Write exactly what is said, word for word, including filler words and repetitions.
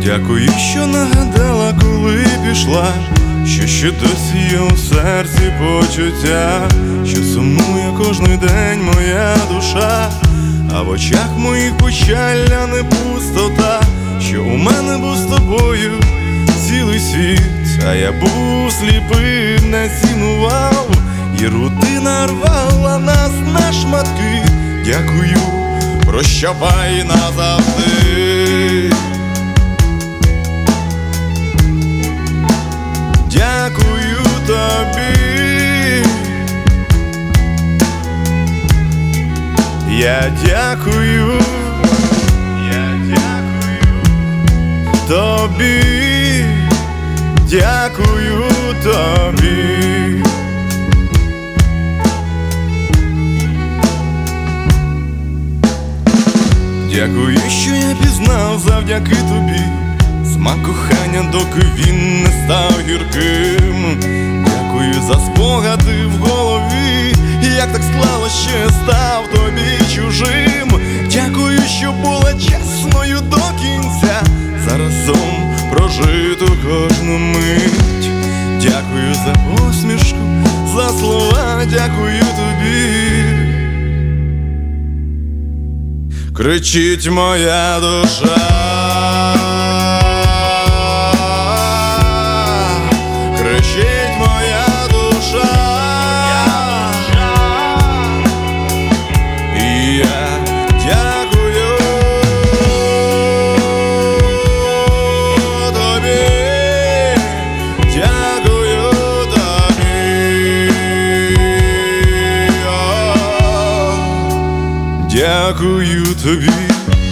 Дякую, що нагадала, коли пішла, що ще досі є у серці почуття, що сумує кожний день моя душа, а в очах моїх печаль, не пустота, що у мене був з тобою цілий світ, а я був сліпий, не цінував, і рутина рвала нас на шматки. Дякую, прощавай назавжди. Дякую тобі, я дякую, я дякую тобі, дякую тобі. Дякую, що я пізнав завдяки тобі смак кохання, доки він не став гірким. Дякую за спогади в голові, як так склало, що я став тобі чужим. Дякую, що була чесною до кінця, заразом прожиту кожну мить. Дякую за посмішку, за слова, дякую тобі. Кричить моя душа, кричить моя душа, і я дякую тобі, дякую тобі, о, дякую тобі.